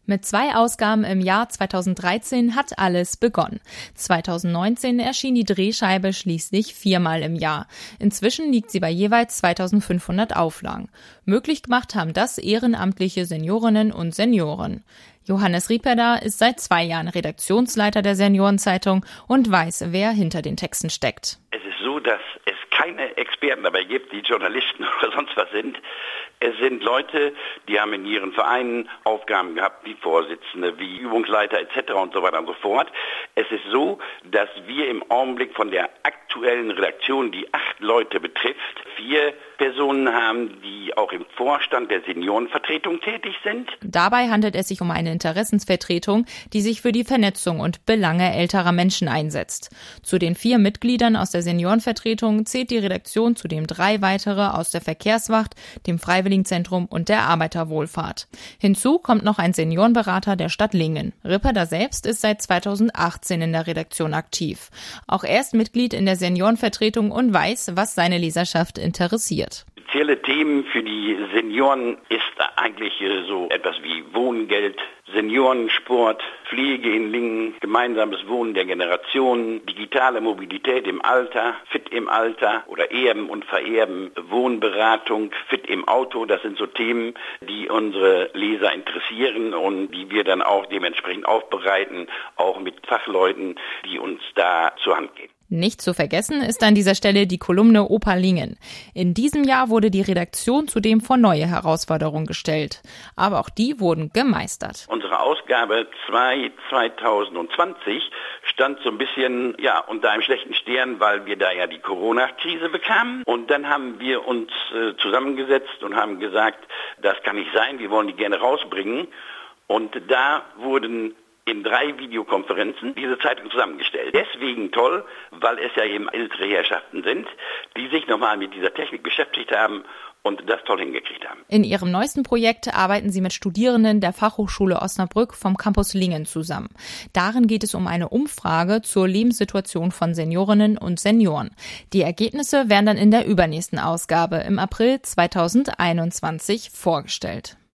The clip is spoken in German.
Mit 2 Ausgaben im Jahr 2013 hat alles begonnen. 2019 erschien die Drehscheibe schließlich 4-mal im Jahr. Inzwischen liegt sie bei jeweils 2500 Auflagen. Möglich gemacht haben das ehrenamtliche Seniorinnen und Senioren. Johannes Rieperda ist seit 2 Jahren Redaktionsleiter der Seniorenzeitung und weiß, wer hinter den Texten steckt. Es ist so, dass es keine Experten dabei gibt, die Journalisten oder sonst was sind. Es sind Leute, die haben in ihren Vereinen Aufgaben gehabt, wie Vorsitzende, wie Übungsleiter etc. und so weiter und so fort. Es ist so, dass wir im Augenblick von der aktuellen Redaktion, die 8 Leute betrifft, 4 Personen haben, die auch im Vorstand der Seniorenvertretung tätig sind. Dabei handelt es sich um eine Interessensvertretung, die sich für die Vernetzung und Belange älterer Menschen einsetzt. Zu den 4 Mitgliedern aus der Seniorenvertretung zählt die Redaktion zudem 3 weitere aus der Verkehrswacht, dem Freiwilligenzentrum und der Arbeiterwohlfahrt. Hinzu kommt noch ein Seniorenberater der Stadt Lingen. Ripperda selbst ist seit 2018 in der Redaktion aktiv. Auch er ist Mitglied in der Seniorenvertretung und weiß, was seine Leserschaft interessiert. Spezielle Themen für die Senioren ist eigentlich so etwas wie Wohngeld, Seniorensport, Pflege in Lingen, gemeinsames Wohnen der Generationen, digitale Mobilität im Alter, fit im Alter oder Erben und Vererben, Wohnberatung, fit im Auto. Das sind so Themen, die unsere Leser interessieren und die wir dann auch dementsprechend aufbereiten, auch mit Fachleuten, die uns da zur Hand gehen. Nicht zu vergessen ist an dieser Stelle die Kolumne Opa Lingen. In diesem Jahr wurde die Redaktion zudem vor neue Herausforderungen gestellt. Aber auch die wurden gemeistert. Unsere Ausgabe 2020 stand so ein bisschen unter einem schlechten Stern, weil wir da ja die Corona-Krise bekamen. Und dann haben wir uns zusammengesetzt und haben gesagt, das kann nicht sein, wir wollen die gerne rausbringen. Und da wurden in 3 Videokonferenzen diese Zeitung zusammengestellt. Deswegen toll, weil es ja eben ältere Herrschaften sind, die sich nochmal mit dieser Technik beschäftigt haben und das toll hingekriegt haben. In ihrem neuesten Projekt arbeiten sie mit Studierenden der Fachhochschule Osnabrück vom Campus Lingen zusammen. Darin geht es um eine Umfrage zur Lebenssituation von Seniorinnen und Senioren. Die Ergebnisse werden dann in der übernächsten Ausgabe im April 2021 vorgestellt.